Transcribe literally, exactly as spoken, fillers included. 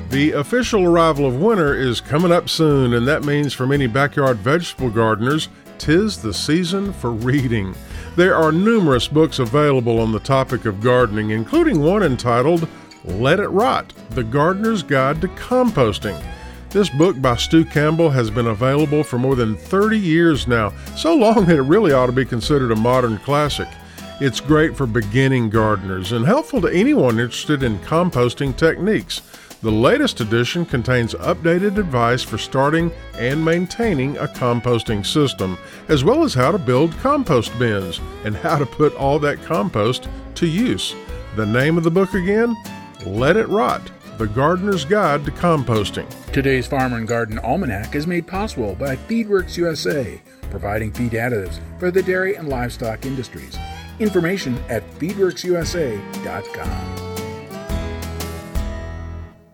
The official arrival of winter is coming up soon, and that means for many backyard vegetable gardeners, 'tis the season for reading. There are numerous books available on the topic of gardening, including one entitled Let It Rot, The Gardener's Guide to Composting. This book by Stu Campbell has been available for more than thirty years now, so long that it really ought to be considered a modern classic. It's great for beginning gardeners and helpful to anyone interested in composting techniques. The latest edition contains updated advice for starting and maintaining a composting system, as well as how to build compost bins and how to put all that compost to use. The name of the book again? Let It Rot, The Gardener's Guide to Composting. Today's Farmer and Garden Almanac is made possible by Feedworks U S A, providing feed additives for the dairy and livestock industries. Information at feedworks u s a dot com.